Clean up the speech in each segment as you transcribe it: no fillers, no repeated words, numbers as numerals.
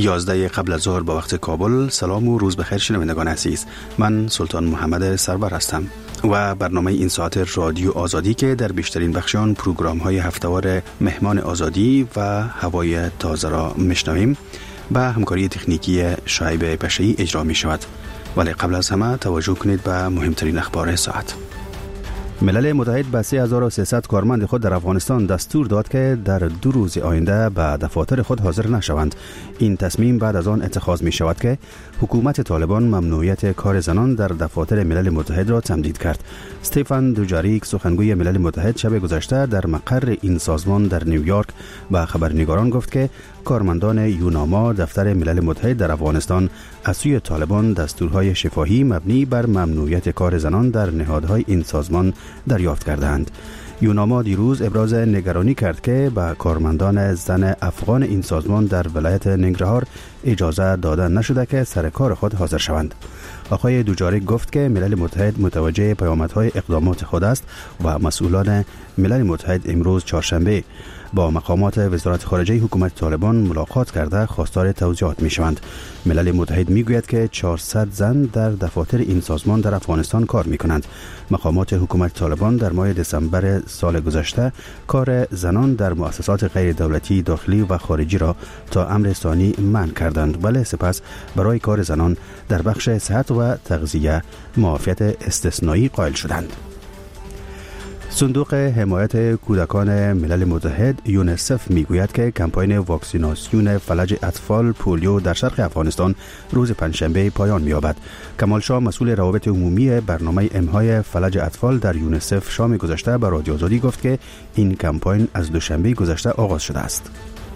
11 قبل از ظهر به وقت کابل. سلام و روز بخیر شنوندگان عزیز. من سلطان محمد سرور هستم و برنامه این ساعت رادیو آزادی که در بیشترین بخشان پروگرام‌های هفته‌وار مهمان آزادی و هوای تازه را میشنویم با همکاری تکنیکی شایب پشه‌ای اجرا می شود. ولی قبل از همه توجه کنید به مهمترین اخبار ساعت. ملل متحد به 3300 کارمند خود در افغانستان دستور داد که در 2 روز آینده به دفاتر خود حاضر نشوند. این تصمیم بعد از آن اتخاذ می شود که حکومت طالبان ممنوعیت کار زنان در دفاتر ملل متحد را تمدید کرد. استفان دوجاریک سخنگوی ملل متحد شب گذشته در مقر این سازمان در نیویورک به خبرنگاران گفت که کارمندان یوناما دفتر ملل متحد در افغانستان از سوی طالبان دستورهای شفاهی مبنی بر ممنوعیت کار زنان در نهادهای این سازمان دریافت کردند. یوناما دیروز ابراز نگرانی کرد که به کارمندان زن افغان این سازمان در ولایت ننگرهار اجازه داده نشده که سر کار خود حاضر شوند. آقای دوجاریک گفت که ملل متحد متوجه پیامدهای اقدامات خود است و مسئولان ملل متحد امروز چهارشنبه با مقامات وزارت خارجه حکومت طالبان ملاقات کرده خواستار توضیحات می شوند. ملل متحد می گوید که 400 زن در دفاتر این سازمان در افغانستان کار می کنند. مقامات حکومت طالبان در ماه دسامبر سال گذشته کار زنان در مؤسسات غیر دولتی داخلی و خارجی را تا امر ثانی منع کردند، ولی سپس برای کار زنان در بخش صحت و تغذیه معافیت استثنایی قائل شدند. صندوق حمایت کودکان ملل متحد یونیسف میگوید که کمپاین واکسیناسیون فلج اطفال پولیو در شرق افغانستان روز پنجشنبه پایان می‌یابد. کمال شاه مسئول روابط عمومی برنامه امهای فلج اطفال در یونیسف شام گذشته به رادیو آزادی گفت که این کمپاین از دوشنبه گذشته آغاز شده است.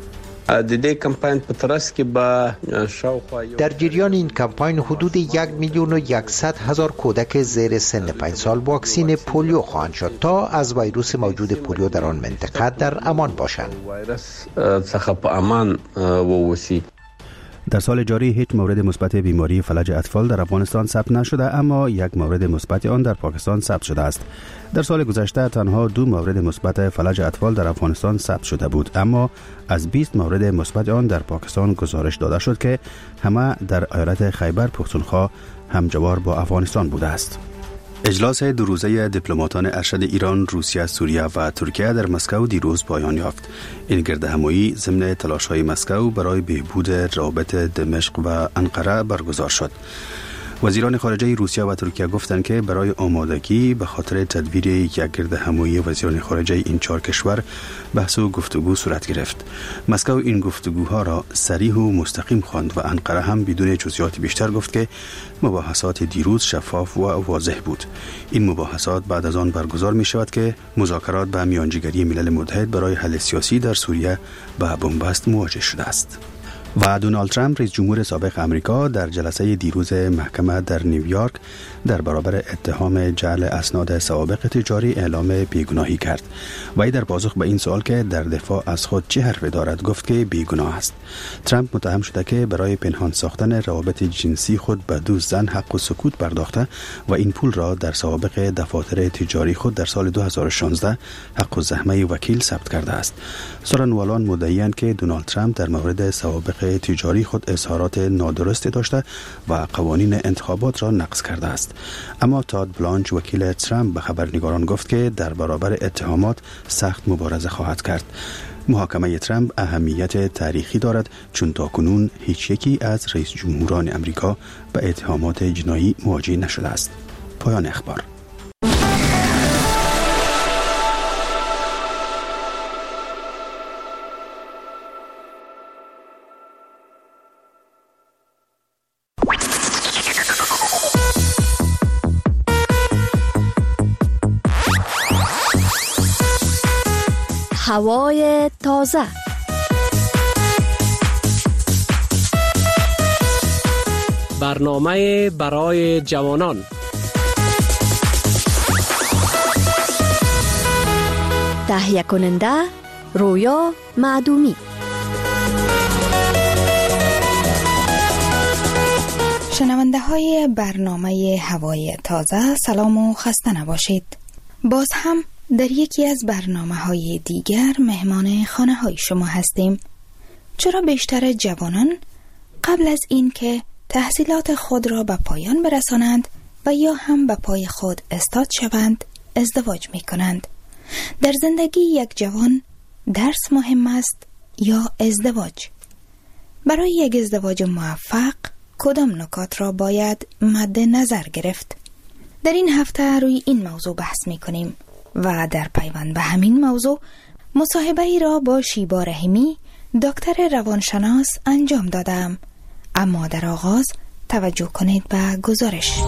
در جریان این کمپاین حدود 1,100,000 کودک زیر سن 5 سال واکسین پولیو خواهند شد تا از ویروس موجود پولیو در آن منطقه در امان باشند. در سال جاری هیچ مورد مثبت بیماری فلج اطفال در افغانستان ثبت نشده، اما یک مورد مثبت آن در پاکستان ثبت شده است. در سال گذشته تنها 2 مورد مثبت فلج اطفال در افغانستان ثبت شده بود، اما از 20 مورد مثبت آن در پاکستان گزارش داده شد که همه در ایالت خیبر پختونخوا همجوار با افغانستان بوده است. اجلاس 2 روزه دیپلماتان ارشد ایران، روسیه، سوریه و ترکیه در مسکو دیروز پایان یافت. این گردهمایی ضمن تلاش‌های مسکو برای بهبود روابط دمشق و انقره برگزار شد. وزیران خارجه روسیه و ترکیه گفتند که برای آمادگی به خاطر تدبیر یک گردهمایی وزیران خارجه این 4 کشور بحث و گفتگو صورت گرفت. مسکو این گفتگوها را صریح و مستقیم خواند و انقره هم بدون جزئیات بیشتر گفت که مباحثات دیروز شفاف و واضح بود. این مباحثات بعد از آن برگزار می شود که مذاکرات به میانجیگری ملل متحد برای حل سیاسی در سوریه به بنبست مواجه شده است. و دونالد ترامپ رئیس جمهور سابق آمریکا در جلسه دیروز محکمه در نیویورک در برابر اتهام جعل اسناد سوابق تجاری اعلام بیگناهی کرد. وی در پاسخ به این سوال که در دفاع از خود چه حرفی دارد گفت که بیگناه است. ترامپ متهم شده که برای پنهان ساختن روابط جنسی خود به 2 زن حق و سکوت پرداخته و این پول را در سوابق دفاتر تجاری خود در سال 2016 حق و زحمه وکیل ثبت کرده است. سخنوالان مدعی‌اند که دونالد ترامپ در مورد سوابق تجاری خود اظهارات نادرستی داشته و قوانین انتخابات را نقض کرده است. اما تاد بلانچ وکیل ترامپ به خبرنگاران گفت که در برابر اتهامات سخت مبارزه خواهد کرد. محاکمه ترامپ اهمیت تاریخی دارد چون تاکنون هیچ یکی از رئیس جمهوران امریکا به اتهامات جنایی مواجه نشده است. پایان اخبار. هوای تازه. برنامه برای جوانان. تهیه کننده رویا معدومی. شنونده های برنامه هوای تازه، سلام و خسته نباشید. باز هم در یکی از برنامه‌های دیگر مهمان خانه‌های شما هستیم. چرا بیشتر جوانان قبل از این که تحصیلات خود را به پایان برسانند و یا هم به پای خود استاد شوند ازدواج می کنند. در زندگی یک جوان درس مهم است یا ازدواج؟ برای یک ازدواج موفق کدام نکات را باید مد نظر گرفت؟ در این هفته روی این موضوع بحث می کنیم و در پیوند به همین موضوع مصاحبه ای را با شیبا رحیمی دکتر روانشناس انجام دادم. اما در آغاز توجه کنید به گزارش.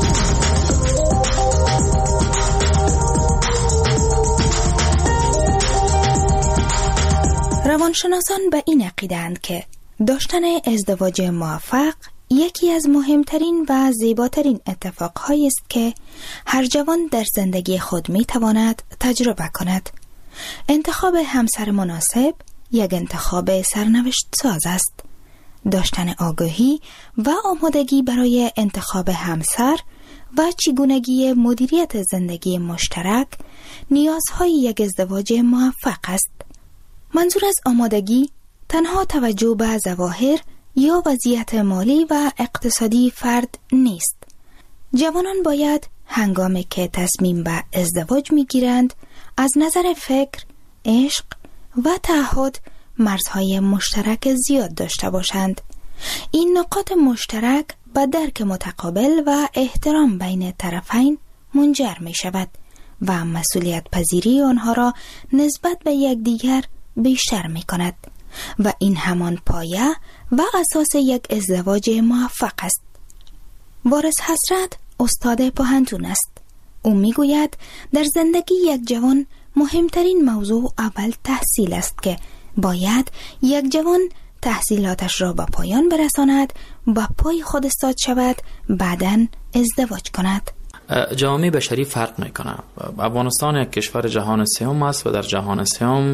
روانشناسان به این عقیده‌اند که داشتن ازدواج موفق یکی از مهمترین و زیباترین اتفاقهایی است که هر جوان در زندگی خود می‌تواند تجربه کند. انتخاب همسر مناسب یک انتخاب سرنوشت ساز است. داشتن آگاهی و آمادگی برای انتخاب همسر و چگونگی مدیریت زندگی مشترک نیازهای یک ازدواج موفق است. منظور از آمادگی تنها توجه به ظواهر یا وضعیت مالی و اقتصادی فرد نیست. جوانان باید هنگامی که تصمیم به ازدواج می‌گیرند از نظر فکر، عشق و تعهد مرزهای مشترک زیاد داشته باشند. این نقاط مشترک به درک متقابل و احترام بین طرفین منجر می شود و مسئولیت پذیری آنها را نسبت به یکدیگر بیشتر می کند و این همان پایه و اساس یک ازدواج موفق است. وارث حسرت استاد پوهنتون است. او می گوید در زندگی یک جوان مهمترین موضوع اول تحصیل است که باید یک جوان تحصیلاتش را به پایان برساند، به پای خود استاد شود، بعداً ازدواج کند. جامعه بشری فرق میکنه. افغانستان یک کشور جهان سوم است و در جهان سوم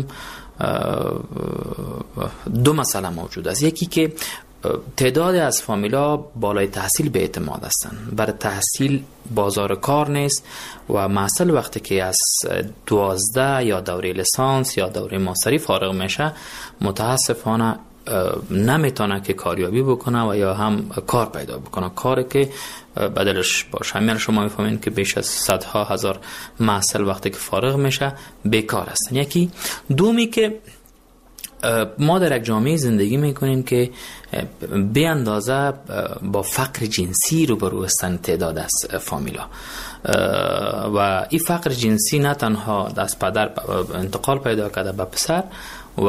دو مسئله موجود است. یکی که تعداد از فامیلا بالای تحصیل به اعتماد هستند. برای تحصیل بازار کار نیست و محصل وقتی که از 12 یا دوره لیسانس یا دوره ماستری فارغ میشه متاسفانه نمیتونه که کاریابی بکنه و یا هم کار پیدا بکنه، کاری که بدلش باشه. همین شما میفهمین که بیش از صدها هزار محصل وقتی که فارغ میشه بیکار هستن. یکی دومی که ما در یک جامعه زندگی میکنیم که به اندازه با فقر جنسی روبرو هستند تعداد از فامیلا و این فقر جنسی نه تنها از پدر انتقال پیدا کرده به پسر و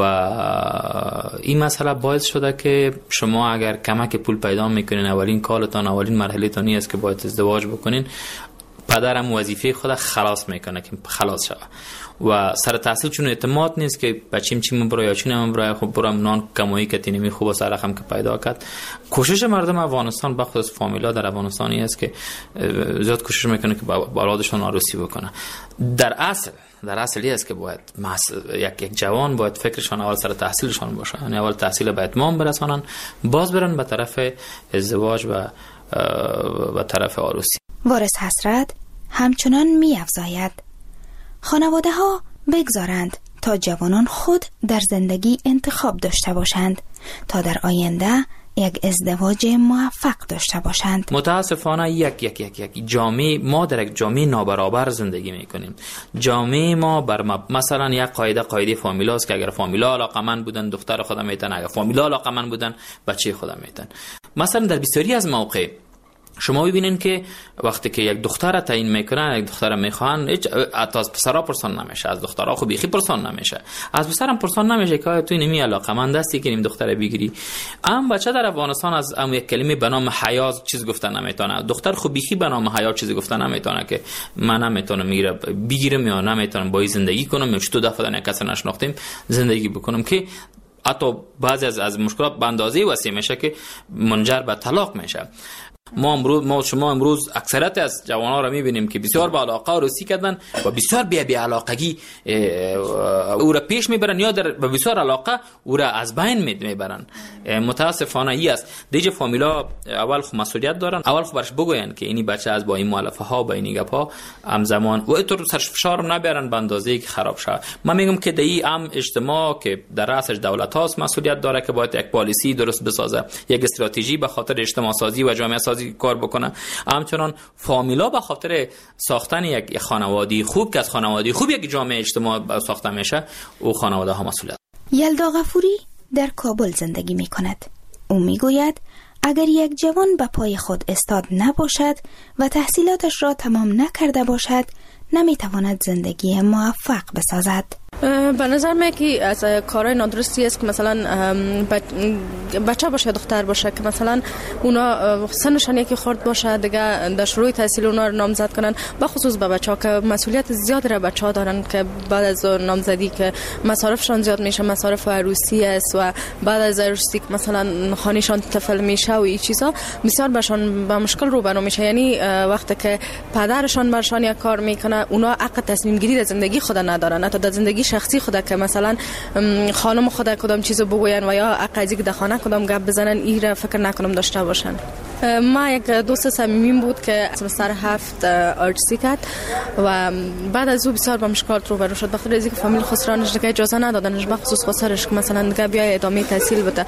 این مسئله باعث شده که شما اگر کمک پول پیدا میکنین اولین کارتان اولین مرحله تانی است که باید ازدواج بکنین، پدرم وظیفه خود خلاص میکنه که خلاص شوه و سر تحصیل چون اعتماد نیست که بچیم چیم برای یا چونم برای خب برام نان کمایی که تینمی خوب سر رقم که پیدا کرد. کوشش مردم افغانستان بخصوص فامیلا در افغانستانی است که زیاد کوشش میکنه که با اولادشون عروسی بکنه. در اصل است که باید یک جوان باید فکرشان اول سر تحصیلشان باشه، یعنی اول تحصیل به اتمام برسانن، باز برن به طرف ازدواج و به طرف عروسی. وارث حسرت همچنان می‌افزاید خانواده ها بگذارند تا جوانان خود در زندگی انتخاب داشته باشند تا در آینده یک ازدواج موفق داشته باشند. متاسفانه یک جامعه، ما در یک جامعه نابرابر زندگی میکنیم. جامعه ما بر مثلا یک قاعده فامیلاست که اگر فامیلا علاقمند بودن دختر خودم میتن، اگر فامیلا علاقمند بودن بچه خودم میتن. مثلا در بسیاری از مواقع شما ببینین که وقتی که یک دختر تعیین میکنن، یک دختر میخوان، از پسرا پرسان نمیشه، از دخترها خو بیخی پرسان نمیشه، از پسرم پرسان نمیشه که تو نمی علاقمند هستی که نیم دختر بگیری. ام بچه در افغانستان از یک کلمه به نام حیا چیز گفتن نمیتونه، دختر خو بیخی به نام حیا چیز گفتن نمیتونه که من نمیتونم میره بگیرم یا نمیتونم با زندگی کنم یا چطور دفعه نه کس نشناختیم زندگی بکنم که حتی بعضی از مشکلات به اندازه وسیع میشه که منجر به طلاق میشه. شما امروز اکثریت از جوانان را میبینیم که بسیار با علاقه روسی کردن و بسیار بی علاقگی او را پیش میبرن یا در بسیار علاقه او را از بین میبرن. متاسفانه ای است. دیگه فامیلا اول خو مسئولیت دارن، اول خو برش بگوین که اینی بچه از با این مؤلفه ها با این گپا همزمان و اینطور سرش فشار نبرن به اندازه‌ای که خراب شه. من میگم که دی هم اجتماع که در رأسش دولت هاست مسئولیت داره که باید یک پالیسی درست بسازه، یک استراتژی به خاطر اجتماع سازی و جامعه سازی کار بکنه. همچنان فامیلا به خاطر ساختن یک خانواده خوب که از خانواده خوب یک جامعه اجتماع ساخته میشه، او خانواده ها مسئولیت. یلدا غفوری در کابل زندگی می کند. او می گوید اگر یک جوان به پای خود استاد نباشد و تحصیلاتش را تمام نکرده باشد، نمی تواند زندگی موفق بسازد. به نظر من که از کارهای نادرستی است که مثلا بچه باشه دختر باشه که مثلا اونا سنشان یکی خورد باشه دیگه در شروع تحصیل اونا رو نامزد کنن، به خصوص به بچه‌ها که مسئولیت زیاد را بچه‌ها دارن که بعد از نامزدی که مصارفشان زیاد میشه، مصارف عروسی است و بعد از عروسی که مثلا خانه‌شان طفل میشه و این چیزا بسیار بهشون با مشکل روبرو میشه. یعنی وقتی که پدرشان برشان یک کار میکنه، اونا حق تصمیم گیری در زندگی خود ندارن، حتی در زندگی شخصی خود که مثلا خانم خود کدام چیزو بگوین و یا عقیدی که در خانه کدام گپ بزنن، این را فکر نکنم داشته باشن. ما یک دوست صمیمیم بود که سمستر 7 آرتسی کرد و بعد از او بسیار با مشکلات روبرو شد، بخاطر اینکه فامیل خسرانش دیگه اجازه ندادنش، به خصوص خسرش که مثلا دیگه بیای ادامه تحصیل بده.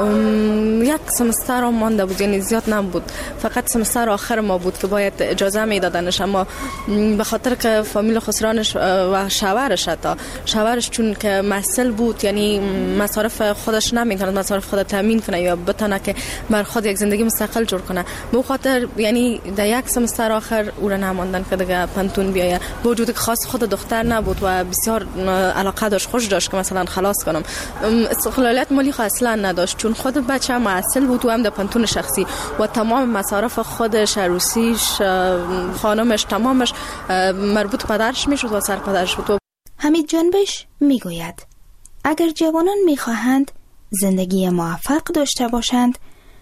یک سمستر هم مانده بود، یعنی زیاد نبود، فقط سمستر آخر ما بود که باید اجازه میدادنش، اما به خاطر که فامیل خسرانش و شوهرش چون که مسئول بود، یعنی مصارف خودش نمیتونه مصارف خود تامین کنه یا بتونه که بر خود یک زندگی مستقل جور کنه، به خاطر یعنی در یک سمستر آخر او را نماندن که دیگه پنتون بیایه. با وجود که خاص خود دختر نبود و بسیار علاقه داشت، خوش داشت که مثلا خلاص کنم، استقلالیت مالی اصلا نداشت چون خود بچه مسئول بود و هم در پنتون شخصی و تمام مصارف خودش، عروسیش، خانمش، تمامش مربوط پدرش میشد و سر پدرش بود. حمید جنبش میگوید اگر جوانان میخواهند زندگی موفق داشته باشند،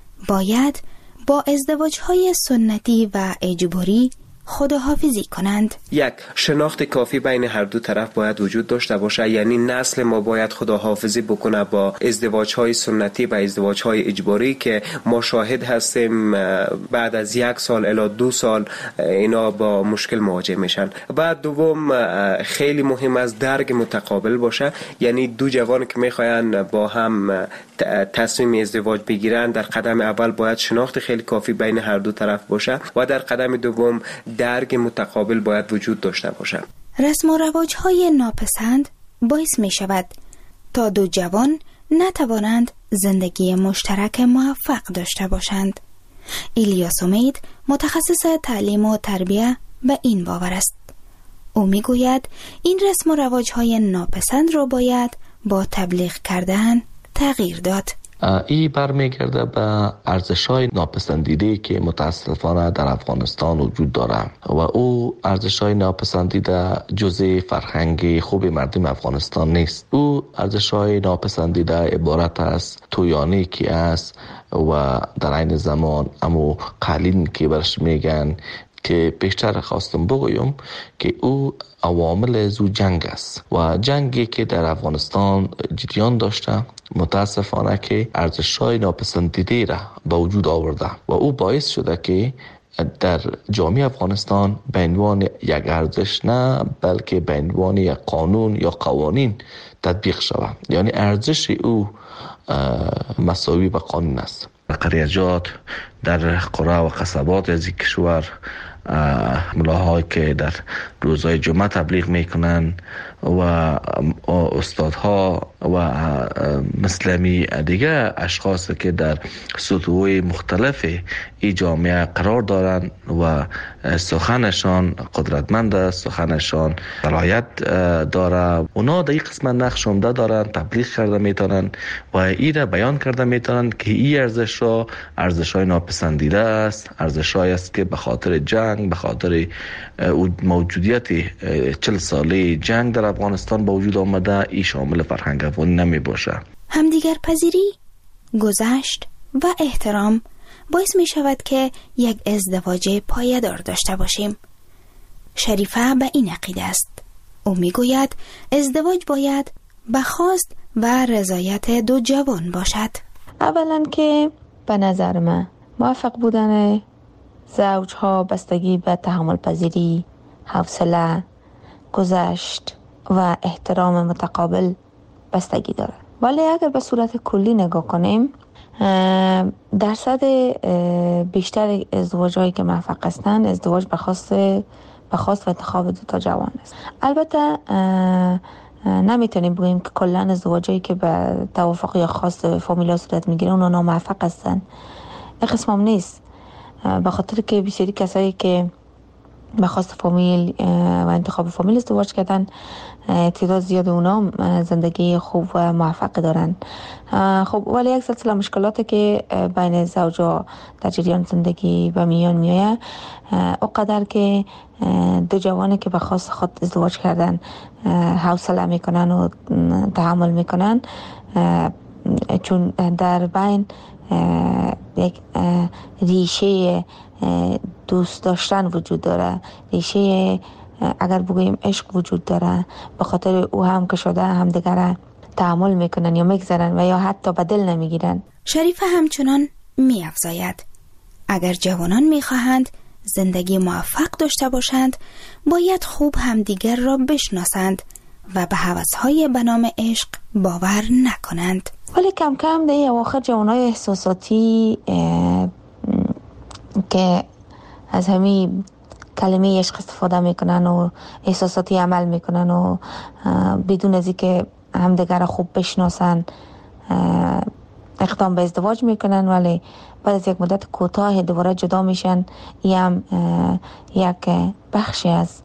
باید با ازدواج‌های سنتی و اجباری خداحافظی کنند. یک شناخت کافی بین هر دو طرف باید وجود داشته باشه، یعنی نسل ما باید خداحافظی بکنه با ازدواج‌های سنتی و ازدواج‌های اجباری که ما شاهد هستیم بعد از 1 سال الی 2 سال اینا با مشکل مواجه میشن. بعد دوم خیلی مهم است درک متقابل باشه، یعنی دو جوان که میخواین با هم تصمیم ازدواج بگیرن، در قدم اول باید شناخت خیلی کافی بین هر دو طرف باشه و در قدم دوم درک متقابل باید وجود داشته باشه. رسم و رواج‌های ناپسند باعث می شود تا دو جوان نتوانند زندگی مشترک موفق داشته باشند. الیاس امید متخصص تعلیم و تربیه به این باور است. او می گوید این رسم و رواج‌های ناپسند را باید با تبلیغ کردن تغییر داد. این برمیگرده به ارزش‌های ناپسندیده که متاسفانه در افغانستان وجود داره و او ارزش‌های ناپسندیده جزء فرهنگ خوب مردم افغانستان نیست. او ارزش‌های ناپسندیده عبارت است تویانی که است و در عین زمان امو قالین که برش میگن که بیشتر خواستم بگویم که او عوامل زو جنگ است و جنگی که در افغانستان جریان داشته متاسفانه که ارزش‌های ناپسندیده را به وجود آورده و او باعث شده که در جامعه افغانستان به عنوان یک ارزش نه بلکه به عنوان یک قانون یا قوانین تطبیق شود، یعنی ارزش او مساوی به قانون است. قریجات در قرى و قصبات از کشور ملاهایی که در روزهای جمعه تبلیغ میکنن و استادها و مسلمی دیگه اشخاص که در سطوح مختلف ای جامعه قرار دارن و سخنشان قدرتمند است، سخنشان صلاحیت داره، اونا در این قسمت نقش عمده دارن، تبلیغ کرده میتونن و ای را بیان کرده میتونن که این ارزش را ارزش‌های ناپسندیده است، ارزش‌هایی است که به خاطر جنگ، به خاطر موجودیت 40 ساله جنگ در افغانستان با وجود آمده، ای شامل فرهنگ افغانی نمی باشه. همدیگر پذیری، گذشت و احترام باعث می شود که یک ازدواج پایدار داشته باشیم. شریفه به این عقیده است. او می گوید ازدواج باید به خواست و رضایت دو جوان باشد. اولا که به نظر من موفق بودن زوجها بستگی به تحمل پذیری، حوصله، گذشت و احترام متقابل بستگی داره. ولی اگر به صورت کلی نگاه کنیم، درصد بیشتر ازدواج‌هایی که موفق هستند ازدواج به خواست و انتخاب دو تا جوان است. البته نمیتونیم بگیم که کلا ازدواجایی که به توافق یا خواست فامیلا صورت میگیره اونا ناموفق هستن. این قسم هم نیست، به خاطر که بسیاری کسایی که به خواست فامیل و انتخاب فامیل ازدواج کردن تعداد زیاد اونا زندگی خوب و موفق دارن. خب ولی یک سلسله مشکلاتی که بین زوجا در جریان زندگی به میان میایه، اونقدر که دو جوانی که به خواست خود ازدواج کردن حوصله میکنن و تحمل میکنن، چون در بین یک ریشه دوست داشتن وجود داره، ریشه اگر بگوییم عشق وجود داره، به خاطر او هم که شده هم دیگر تحمل میکنن یا میگذارن و یا حتی به دل نمیگیرن. شریفه همچنان میافزاید اگر جوانان میخواهند زندگی موفق داشته باشند باید خوب همدیگر را بشناسند و به هوس‌های به نام عشق باور نکنند. ولی کم کم در اواخر جوانای احساساتی که از همین کلمه عشق استفاده میکنن و احساساتی عمل میکنن و بدون از اینکه همدیگر خوب بشناسن اقدام به ازدواج میکنن، ولی بعد از یک مدت کوتاه دوباره جدا میشن. این هم یک بخشی از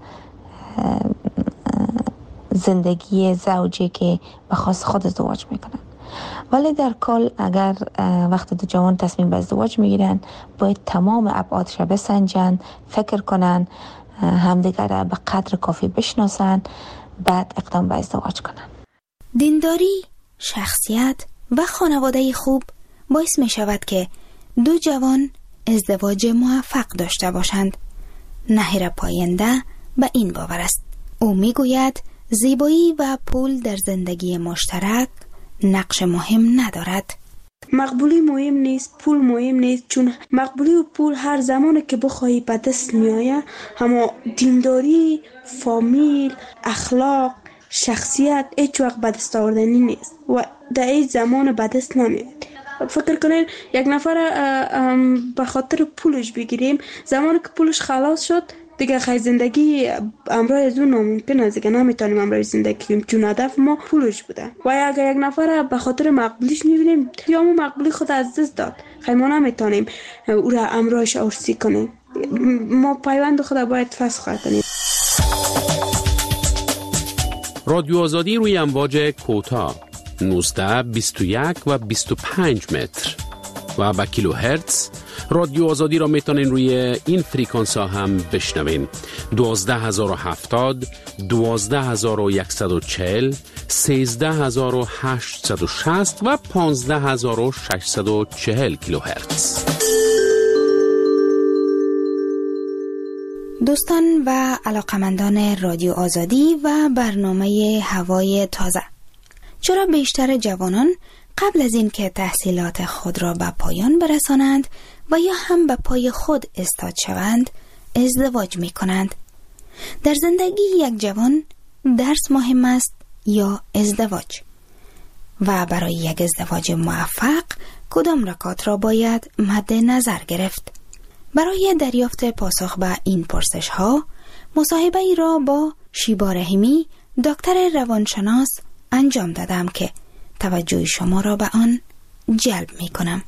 زندگی زوجی که به خواست خود ازدواج میکنن. ولی در کل اگر وقتی دو جوان تصمیم به ازدواج میگیرن باید تمام ابعادش را بسنجن، فکر کنن، همدیگر را به قدر کافی بشناسن، بعد اقدام به ازدواج کنن. دینداری، شخصیت و خانواده خوب باعث می شود که دو جوان ازدواج موفق داشته باشند. نهیر پاینده به این باور است. او می گوید زیبایی و پول در زندگی مشترک نقش مهم ندارد. مقبولی مهم نیست، پول مهم نیست، چون مقبولی و پول هر زمانی که بخواهی به دست می آید، اما دینداری، فامیل، اخلاق، شخصیت هیچ وقت به دست آوردنی نیست و در این زمان به دست نمیاد. فکر کنین یک نفر به خاطر پولش بگیریم، زمانی که پولش خلاص شد دیگه خیلی زندگی امرای از اون ناممکن است، دیگه نمیتونیم امرای زندگی کنیم چون هدف ما پولش بوده. و اگر یک نفر به خاطر مقبولیش میبینیم یا ما مقبولی خود از دست داد، خیلی ما نمیتونیم او را امرایش ارسی کنیم. ما پیوند خود باید فسخ کنیم. رادیو آزادی روی امواج کوتاه 19 21 و 25 متر و با کیلوهرتز. رادیو آزادی را میتونین روی این فریکانس ها هم بشنوین: 12070 12140 13860 و 15640 کیلوهرتز. دوستان و علاقمندان رادیو آزادی و برنامه هوای تازه، چرا بیشتر جوانان قبل از این که تحصیلات خود را به پایان برسانند و یا هم به پای خود استاد شوند ازدواج می کنند؟ در زندگی یک جوان درس مهم است یا ازدواج؟ و برای یک ازدواج موفق کدام نکات را باید مد نظر گرفت؟ برای دریافت پاسخ به این پرسش ها مصاحبه ای را با شیبا رحیمی، دکتر روانشناس انجام دادم که توجه شما را به آن جلب می کنم.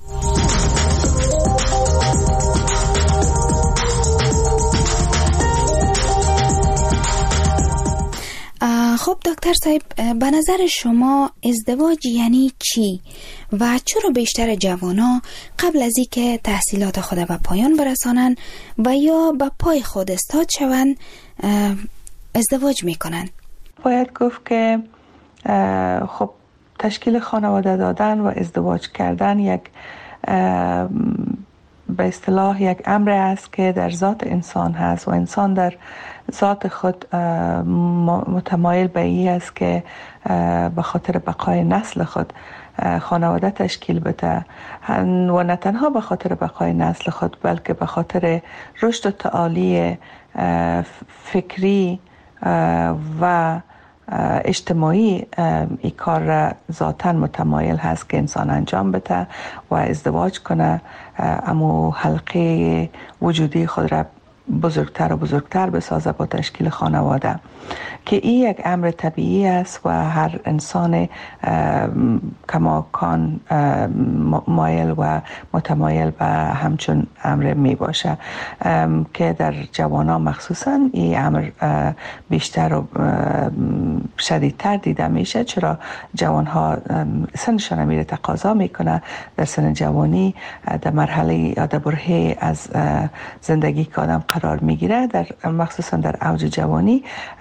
خب دکتر صاحب، به نظر شما ازدواج یعنی چی و چرا بیشتر جوانا قبل از این که تحصیلات خود به پایان برسانن و یا به پای خود استاد شوند ازدواج میکنن؟ باید گفت که خب تشکیل خانواده دادن و ازدواج کردن یک به اصطلاح یک امر است که در ذات انسان هست و انسان در ذات خود متمایل به این است که به خاطر بقای نسل خود خانواده تشکیل بده و نه تنها به خاطر بقای نسل خود بلکه به خاطر رشد و تعالی فکری و اجتماعی این کار را ذاتاً متمایل هست که انسان انجام بده و ازدواج کنه، اما حلقه وجودی خود را بزرگتر و بزرگتر بسازه با تشکیل خانواده که این یک امر طبیعی است و هر انسان کماکان مایل و متمایل به همچون امر می باشه که در جوانان مخصوصا این امر بیشتر و شدیدتر دیده میشه، چرا جوانها سنشان میره تقاضا میکنه در سن جوانی در مرحله یا در برهه از زندگی که آدم قرار میگیره، در مخصوصا در اوج جوانی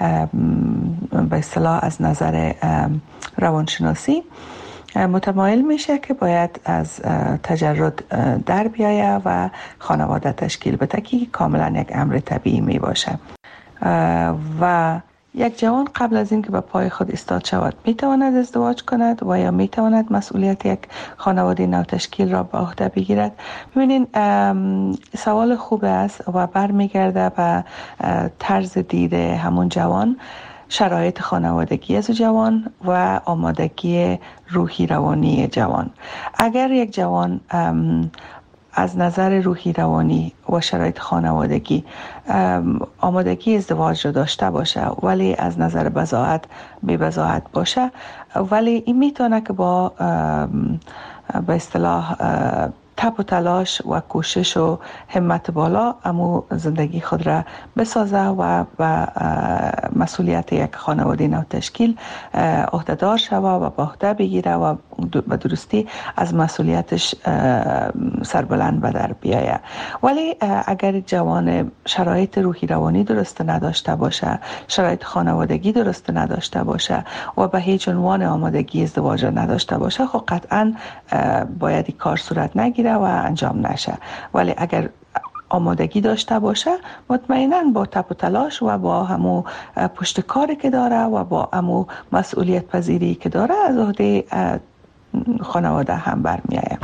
به اصطلاح از نظر روانشناسی متمایل میشه که باید از تجرد در بیایه و خانواده تشکیل بده که کاملا یک امر طبیعی می باشه و یک جوان قبل از اینکه به پای خود ایستاد شود میتواند ازدواج کند و یا میتواند مسئولیت یک خانواده نو تشکیل را به عهده بگیرد. ببینین سوال خوب است و برمیگرده به طرز دید همون جوان، شرایط خانوادگی از جوان و آمادگی روحی روانی جوان. اگر یک جوان از نظر روحی روانی و شرایط خانوادگی آمادگی ازدواج را داشته باشه ولی از نظر بضاعت بی بضاعت باشه، ولی این میتونه که با به اصطلاح تب و تلاش و کوشش و همت بالا امو زندگی خود را بسازه و مسئولیت یک خانواده نو تشکیل عهده‌دار شوه و به عهده بگیره و به درستی از مسئولیتش سربلند به در بیایه. ولی اگر جوان شرایط روحی روانی درست نداشته باشه، شرایط خانوادگی درست نداشته باشه و به هیچ عنوان آمادگی ازدواج نداشته باشه، خب قطعاً باید این کار صورت نگیره و انجام نشه. ولی اگر آمادگی داشته باشه، مطمئناً با تب و تلاش و با همو پشت کاری که داره و با همو مسئولیت پذیری که داره از عهده خانواده هم برمیآید.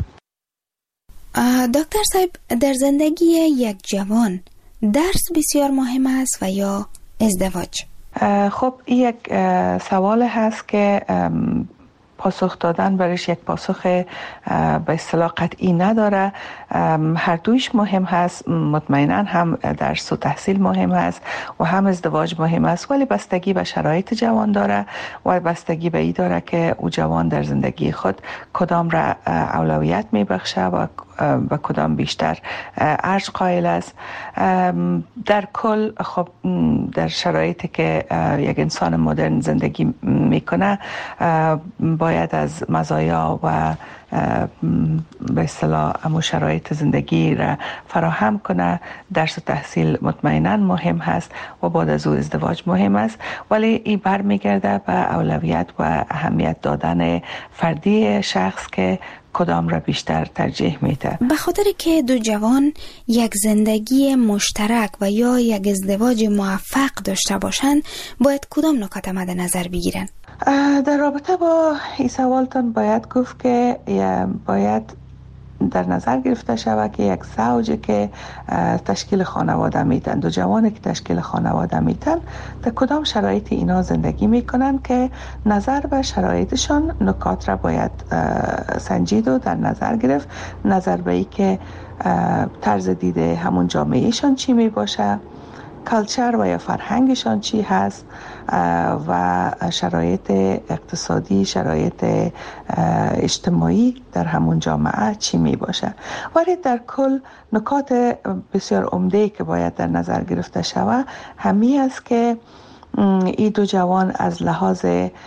دکتر صاحب، در زندگی یک جوان درس بسیار مهم است و یا ازدواج؟ خب این یک سوال هست که پاسخ دادن برش یک پاسخ به اصطلاح قطعی نداره. هر دویش مهم هست، مطمئنا هم درس و تحصیل مهم هست و هم ازدواج مهم است، ولی بستگی به شرایط جوان داره و بستگی به این داره که او جوان در زندگی خود کدام را اولویت میبخشه و به کدام بیشتر ارج قائل است. در کل خب در شرایطی که یک انسان مدرن زندگی میکنه باید از مزایا و به اصطلاح امو شرایط زندگی را فراهم کنه. درس و تحصیل مطمئنا مهم هست و بعد از او ازدواج مهم است، ولی این برمیگرده به اولویت و اهمیت دادن فردی شخص که کدام را بیشتر ترجیح میده. به خاطر که دو جوان یک زندگی مشترک و یا یک ازدواج موفق داشته باشند، باید کدام نکات مد نظر بگیرن؟ در رابطه با این سوالتان باید گفت که باید در نظر گرفته شود که یک زوجی که تشکیل خانواده میتن، دو جوانی که تشکیل خانواده میتن، در کدام شرایط اینا زندگی میکنن که نظر به شرایطشان نکات را باید سنجید و در نظر گرفت. نظر به ای که طرز دیده همون جامعهشان چی می باشه، کلچر و یا فرهنگشان چی هست و شرایط اقتصادی، شرایط اجتماعی در همون جامعه چی می باشه. ولی در کل نکات بسیار عمده‌ای که باید در نظر گرفته شود همی است که این دو جوان از لحاظ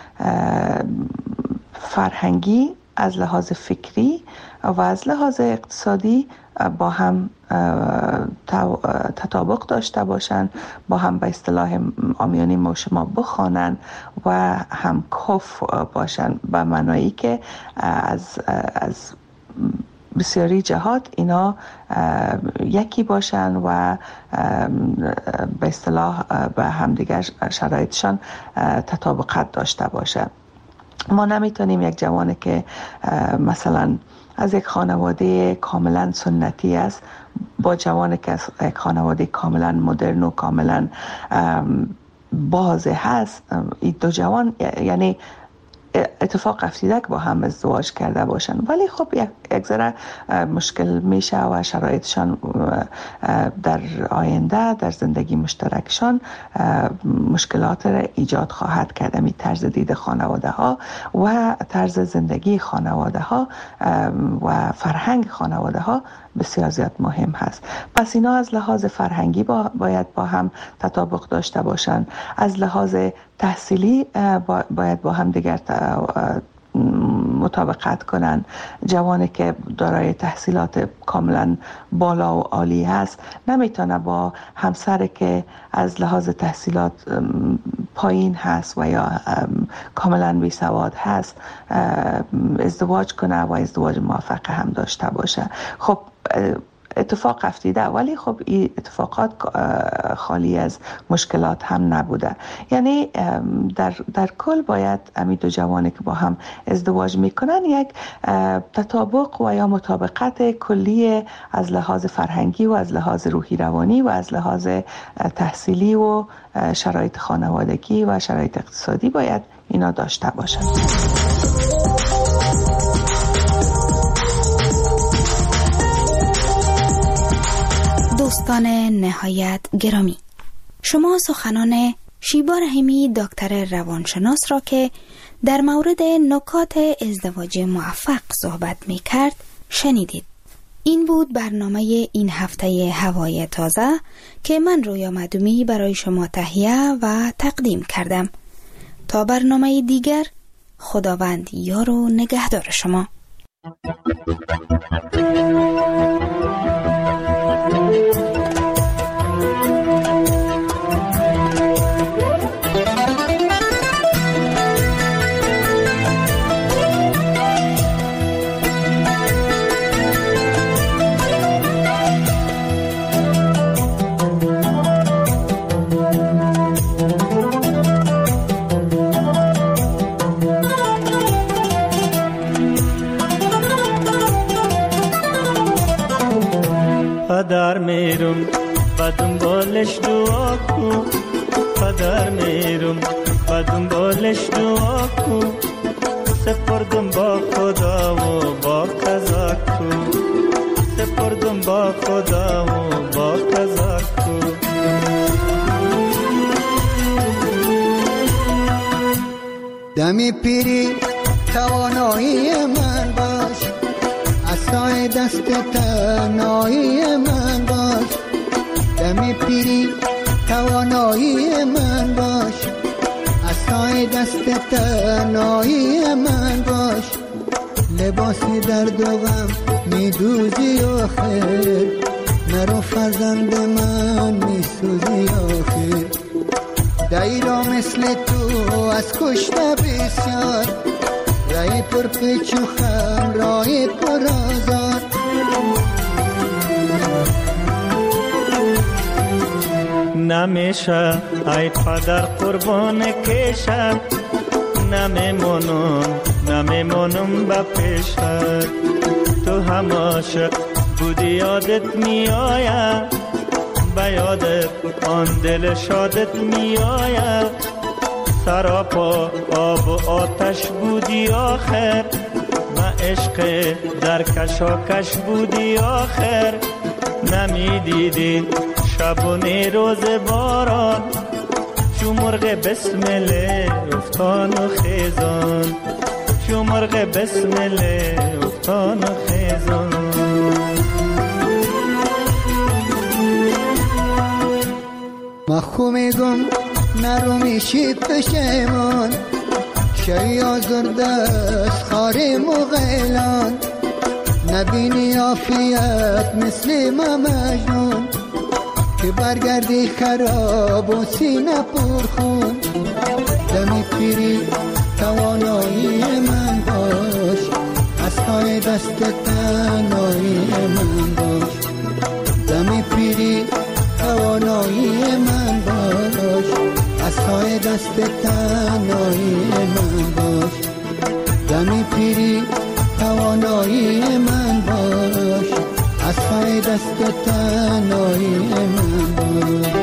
فرهنگی، از لحاظ فکری و از لحاظ اقتصادی با هم تطابق داشته باشند، با هم به اصطلاح عامیانه ما شما بخوانند و هم کف باشند، به معنایی که از بسیاری جهات اینا یکی باشن و به اصطلاح به همدیگر شرایطشان تطابقت داشته باشه. ما نمیتونیم یک جوانی که مثلا از یک خانواده کاملا سنتی است با جوانی که از یک خانواده کاملا مدرن و کاملا باز هست، این دو جوان یعنی اتفاق افتیده که با هم ازدواج کرده باشن، ولی خب یک ذره مشکل میشه و شرایطشان در آینده در زندگی مشترکشان مشکلات را ایجاد خواهد کرد. می طرز دید خانواده ها و طرز زندگی خانواده ها و فرهنگ خانواده ها بسیار زیاد مهم هست. پس اینا از لحاظ فرهنگی باید با هم تطابق داشته باشن، از لحاظ تحصیلی باید با هم دیگر مطابقت کنن. جوانی که دارای تحصیلات کاملا بالا و عالی هست نمیتونه با همسری که از لحاظ تحصیلات پایین هست و یا کاملا بی سواد هست ازدواج کنه و ازدواج موفق هم داشته باشه. خب اتفاق افتیده، ولی خب این اتفاقات خالی از مشکلات هم نبوده. یعنی در کل باید امی دو جوانی که با هم ازدواج میکنن یک تطابق و یا مطابقت کلی از لحاظ فرهنگی و از لحاظ روحی روانی و از لحاظ تحصیلی و شرایط خانوادگی و شرایط اقتصادی باید اینا داشته باشن. دوستان نهایت گرامی، شما سخنان شیبا رحیمی دکتر روانشناس را که در مورد نکات ازدواج موفق صحبت می کرد شنیدید. این بود برنامه این هفته هوای تازه که من رویا مدومی برای شما تهیه و تقدیم کردم. تا برنامه دیگر، خداوند یار و نگهدار شما. پدر میرم بدون بالش دعا کن، پدر میرم بدون بالش دعا کن، سپردم با خدا و با قضا کن، سپردم با خدا و با قضا کن. دمی پیری توانایی من باش، عصای دست تنهایی من باش. دمی پیری توانایی من باش، عصای دست تنهایی من باش. لباسی درد و غم میدوزی آخر، مرا فرزند من میسوزی آخر. دایرا مثل تو از کشته بسیار، رای پر پیچ و خم رای پر آزار. نمیشه ای پدر قربان کشم، نمیمونم با پیشت. تو هم عاشق بودی یادت میآید، به یادت آن دل شادت میآید. سراپا آب و آتش بودی آخر، و عشق در کشاکش بودی آخر. نمیدیدی شبونه روز باران، چو مرغ بسمله افتان و خیزان، چو مرغ بسمله افتان و خیزان. ما خو میگم نرو میشی پشیمان، شی آزرده از خاری مغیلان. نبینی عافیت مثل ما مجنون، که برگردی خراب و سینه پرخون. دمی پیری توانایی من باش، از پای دست تنهایی من باش، دم پیری توانایی من باش، عصای دست تنهایی من باش، دم پیری توانایی من باش، عصای دست تنهایی من باش.